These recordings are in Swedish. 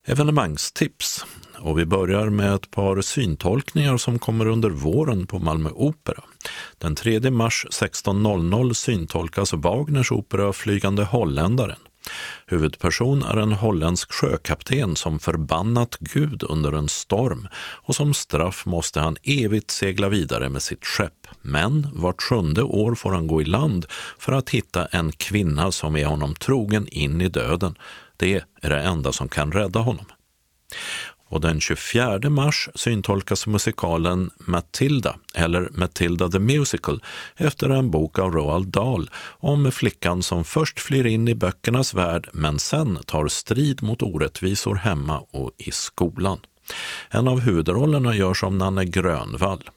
evenemangstips. Och vi börjar med ett par syntolkningar som kommer under våren på Malmö Opera. Den 3 mars 16.00 syntolkas Wagners opera Flygande holländaren. Huvudperson är en holländsk sjökapten som förbannat Gud under en storm och som straff måste han evigt segla vidare med sitt skepp. Men vart 7:e år får han gå i land för att hitta en kvinna som är honom trogen in i döden. Det är det enda som kan rädda honom. Och den 24 mars syntolkas musikalen Matilda, eller Matilda the Musical, efter en bok av Roald Dahl om flickan som först flyr in i böckernas värld men sen tar strid mot orättvisor hemma och i skolan. En av huvudrollerna görs av Nanne Grönvall.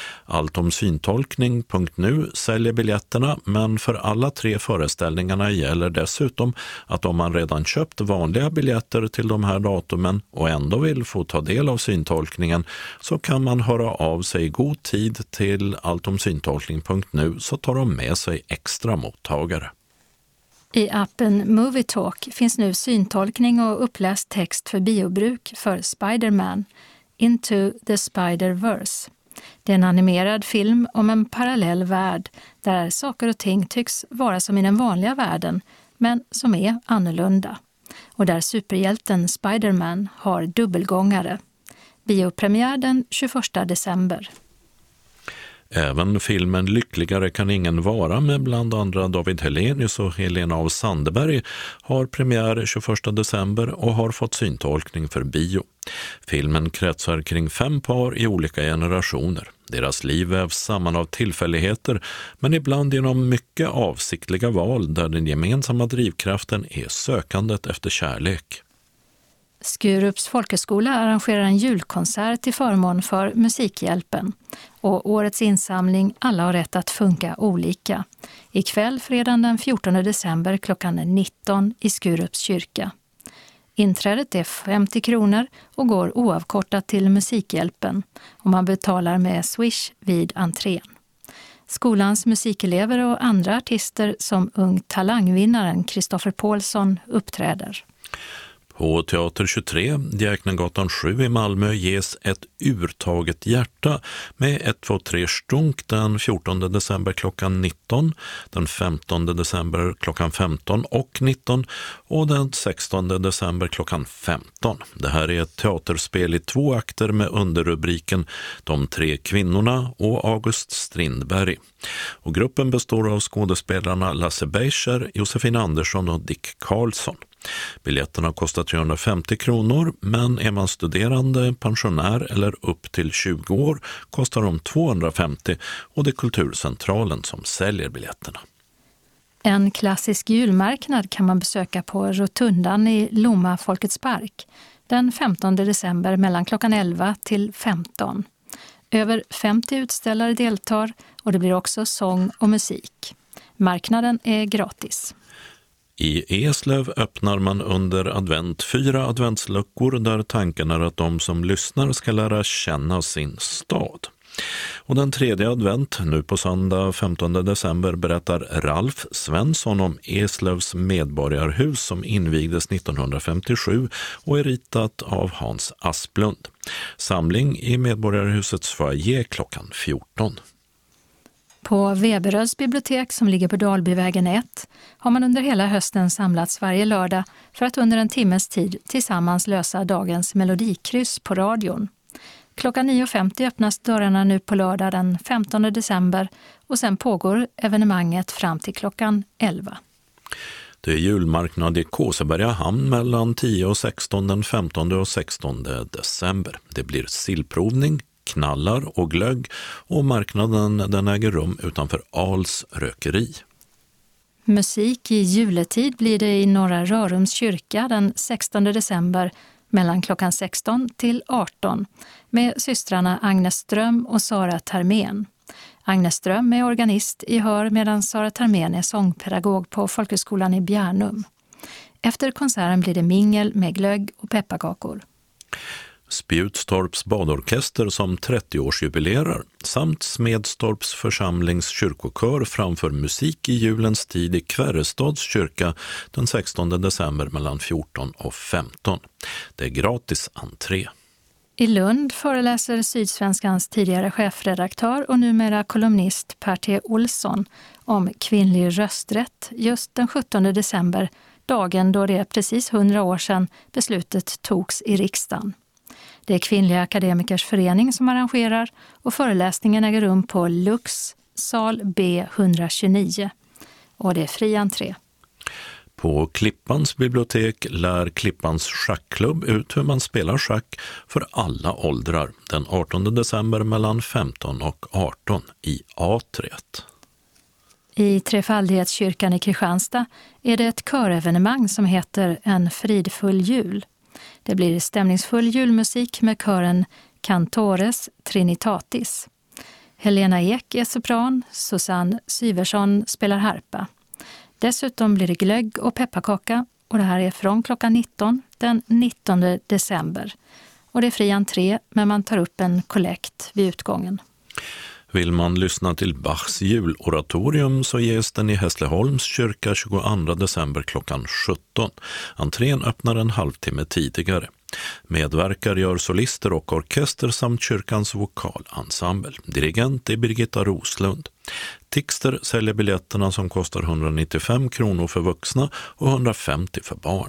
Alltomsyntolkning.nu säljer biljetterna, men för alla 3 föreställningarna gäller dessutom att om man redan köpt vanliga biljetter till de här datumen och ändå vill få ta del av syntolkningen så kan man höra av sig i god tid till alltomsyntolkning.nu så tar de med sig extra mottagare. I appen Movie Talk finns nu syntolkning och uppläst text för biobruk för Spider-Man, Into the Spider-Verse. Det är en animerad film om en parallell värld där saker och ting tycks vara som i den vanliga världen, men som är annorlunda. Och där superhjälten Spider-Man har dubbelgångare. Biopremiär den 21 december. Även filmen Lyckligare kan ingen vara med bland andra David Hellenius och Helena av Sandeberg har premiär 21 december och har fått syntolkning för bio. Filmen kretsar kring 5 par i olika generationer. Deras liv vävs samman av tillfälligheter men ibland genom mycket avsiktliga val där den gemensamma drivkraften är sökandet efter kärlek. Skurups folkhögskola arrangerar en julkonsert till förmån för Musikhjälpen och årets insamling Alla har rätt att funka olika. Ikväll fredagen den 14 december klockan 19 i Skurups kyrka. Inträdet är 50 kronor och går oavkortat till Musikhjälpen och man betalar med Swish vid entrén. Skolans musikelever och andra artister som ung talangvinnaren Kristoffer Paulsson uppträder. På Teater 23, Djäknegatan 7 i Malmö ges ett urtaget hjärta med 1, 2, 3 stunk den 14 december klockan 19, den 15 december klockan 15 och 19 och den 16 december klockan 15. Det här är ett teaterspel i 2 akter med underrubriken De 3 kvinnorna och August Strindberg. Och gruppen består av skådespelarna Lasse Beischer, Josefin Andersson och Dick Karlsson. Biljetterna kostar 350 kronor, men är man studerande, pensionär eller upp till 20 år kostar de 250 och det är Kulturcentralen som säljer biljetterna. En klassisk julmarknad kan man besöka på Rotundan i Lomma Folkets park den 15 december mellan klockan 11 till 15. Över 50 utställare deltar och det blir också sång och musik. Marknaden är gratis. I Eslöv öppnar man under advent 4 adventsluckor där tanken är att de som lyssnar ska lära känna sin stad. Och den 3:e advent, nu på söndag 15 december, berättar Ralf Svensson om Eslövs medborgarhus som invigdes 1957 och är ritat av Hans Asplund. Samling i medborgarhusets foyer klockan 14. På Veberöds bibliotek som ligger på Dalbyvägen 1 har man under hela hösten samlats varje lördag för att under en timmes tid tillsammans lösa dagens melodikryss på radion. Klockan 9.50 öppnas dörrarna nu på lördag den 15 december och sen pågår evenemanget fram till klockan 11. Det är julmarknad i Kåseberga hamn mellan 10 och 16 den 15 och 16 december. Det blir sillprovning, knallar och glögg och marknaden den äger rum utanför Als rökeri. Musik i juletid blir det i Norra Rörums kyrka den 16 december mellan klockan 16 till 18 med systrarna Agnes Ström och Sara Termén. Agnes Ström är organist i hör medan Sara Termén är sångpedagog på folkhögskolan i Bjärnum. Efter konserten blir det mingel med glögg och pepparkakor. Spjutstorps badorkester som 30-årsjubilerar samt Smedstorps församlings kyrkokör framför musik i julens tid i Kvärrestads kyrka den 16 december mellan 14 och 15. Det är gratis entré. I Lund föreläser Sydsvenskans tidigare chefredaktör och numera kolumnist Per T. Olsson om kvinnlig rösträtt just den 17 december, dagen då det är precis 100 år sedan beslutet togs i riksdagen. Det är Kvinnliga akademikers förening som arrangerar och föreläsningen äger rum på Lux, sal B129. Och det är fri entré. På Klippans bibliotek lär Klippans schackklubb ut hur man spelar schack för alla åldrar den 18 december mellan 15 och 18 i A3. I Trefaldighetskyrkan i Kristianstad är det ett körevenemang som heter En fridfull jul. Det blir stämningsfull julmusik med kören Cantores Trinitatis. Helena Ek är sopran, Susanne Syversson spelar harpa. Dessutom blir det glögg och pepparkaka och det här är från klockan 19 den 19 december. Och det är fri entré men man tar upp en kollekt vid utgången. Vill man lyssna till Bachs juloratorium så ges den i Hässleholms kyrka 22 december klockan 17. Entrén öppnar en halvtimme tidigare. Medverkar gör solister och orkester samt kyrkans vokalensemble. Dirigent är Birgitta Roslund. Tixter säljer biljetterna som kostar 195 kronor för vuxna och 150 för barn.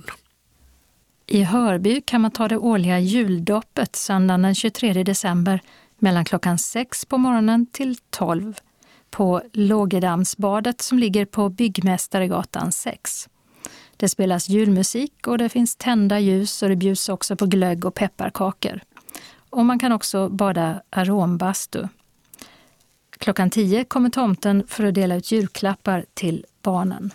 I Hörby kan man ta det årliga juldoppet söndagen den 23 december mellan klockan 6 på morgonen till 12 på Lågedamsbadet som ligger på Byggmästaregatan 6. Det spelas julmusik och det finns tända ljus och det bjuds också på glögg och pepparkakor. Och man kan också bada arombastu. Klockan 10 kommer tomten för att dela ut julklappar till barnen.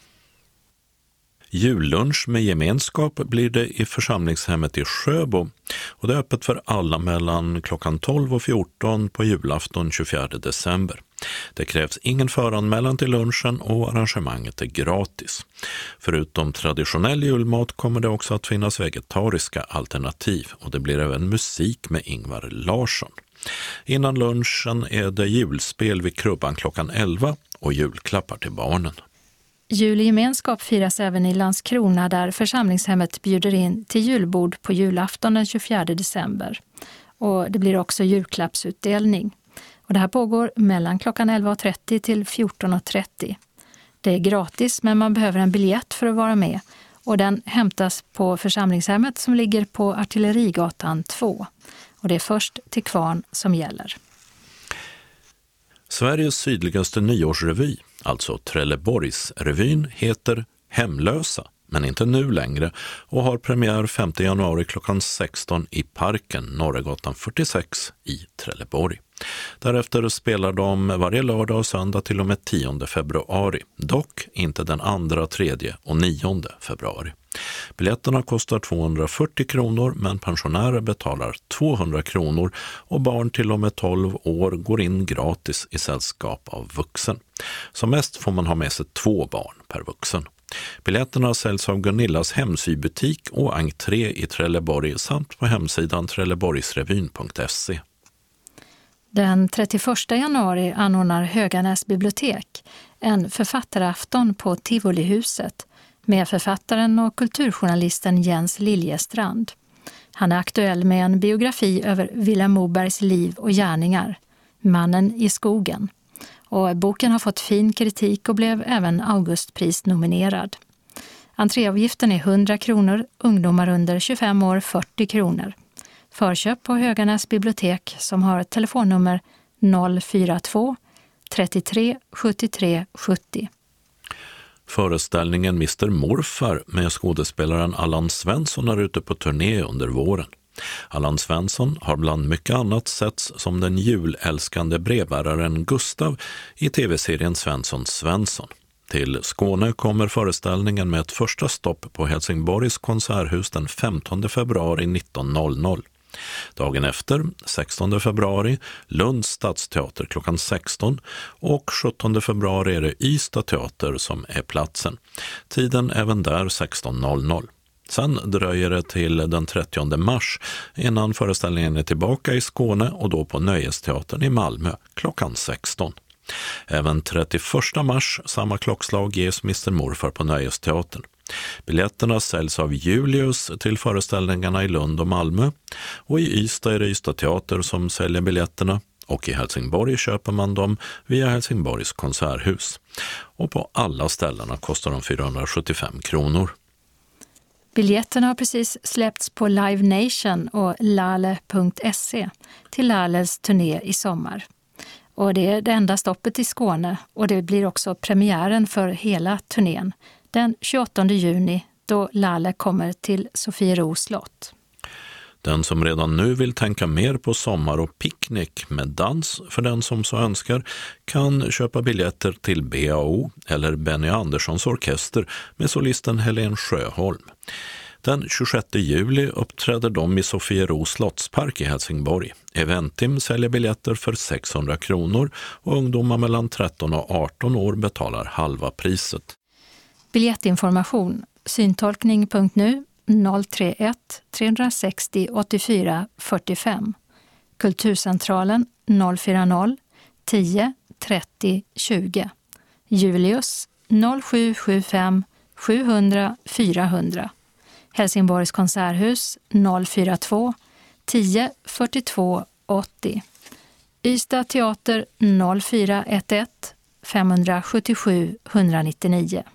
Jullunch med gemenskap blir det i församlingshemmet i Sjöbo och det är öppet för alla mellan klockan 12 och 14 på julafton 24 december. Det krävs ingen föranmälan till lunchen och arrangemanget är gratis. Förutom traditionell julmat kommer det också att finnas vegetariska alternativ och det blir även musik med Ingvar Larsson. Innan lunchen är det julspel vid krubban klockan 11 och julklappar till barnen. Julgemenskap firas även i Landskrona där församlingshemmet bjuder in till julbord på julafton den 24 december. Och det blir också julklappsutdelning. Och det här pågår mellan klockan 11.30 till 14.30. Det är gratis men man behöver en biljett för att vara med. Och den hämtas på församlingshemmet som ligger på Artillerigatan 2. Och det är först till kvarn som gäller. Sveriges sydligaste nyårsrevy, alltså Trelleborgsrevyn, heter Hemlösa, men inte nu längre och har premiär 5 januari klockan 16 i Parken, Norregatan 46 i Trelleborg. Därefter spelar de varje lördag och söndag till och med 10 februari, dock inte den 2, 3 och 9 februari. Biljetterna kostar 240 kronor men pensionärer betalar 200 kronor och barn till och med 12 år går in gratis i sällskap av vuxen. Som mest får man ha med sig 2 barn per vuxen. Biljetterna säljs av Gunillas hemsybutik och entré i Trelleborg samt på hemsidan trelleborgsrevyn.se. Den 31 januari anordnar Höganäs bibliotek en författarafton på Tivolihuset med författaren och kulturjournalisten Jens Liljestrand. Han är aktuell med en biografi över Vilhelm Mobergs liv och gärningar, Mannen i skogen. Och boken har fått fin kritik och blev även Augustpris-nominerad. Entréavgiften är 100 kronor, ungdomar under 25 år 40 kronor. Förköp på Höganäs bibliotek som har ett telefonnummer 042 33 73 70. Föreställningen Mr. Morfar med skådespelaren Allan Svensson är ute på turné under våren. Allan Svensson har bland mycket annat setts som den julälskande brevbäraren Gustav i tv-serien Svensson. Till Skåne kommer föreställningen med ett första stopp på Helsingborgs konserthus den 15 februari 19.00. Dagen efter, 16 februari, Lunds stadsteater klockan 16 och 17 februari är det Ystad teater som är platsen. Tiden även där 16.00. Sen dröjer det till den 30 mars innan föreställningen är tillbaka i Skåne och då på Nöjesteatern i Malmö klockan 16. Även 31 mars, samma klockslag, ges Mr. Morfar på Nöjesteatern. Biljetterna säljs av Julius till föreställningarna i Lund och Malmö, och i Ystad är det Ystad Teater som säljer biljetterna, och i Helsingborg köper man dem via Helsingborgs konserthus. Och på alla ställena kostar de 475 kronor. Biljetterna har precis släppts på Live Nation och lale.se till Lales turné i sommar. Och det är det enda stoppet i Skåne, och det blir också premiären för hela turnén den 28 juni då Lale kommer till Sofiero slott. Den som redan nu vill tänka mer på sommar och picknick med dans för den som så önskar kan köpa biljetter till BAO eller Benny Anderssons orkester med solisten Helen Sjöholm. Den 26 juli uppträder de i Sofiero slottspark i Helsingborg. Eventim säljer biljetter för 600 kronor och ungdomar mellan 13 och 18 år betalar halva priset. Biljettinformation syntolkning.nu 031 360 84 45. Kulturcentralen 040 10 30 20. Julius 0775 700 400. Helsingborgs konserthus 042 10 42 80. Ystad Teater 0411 577 199.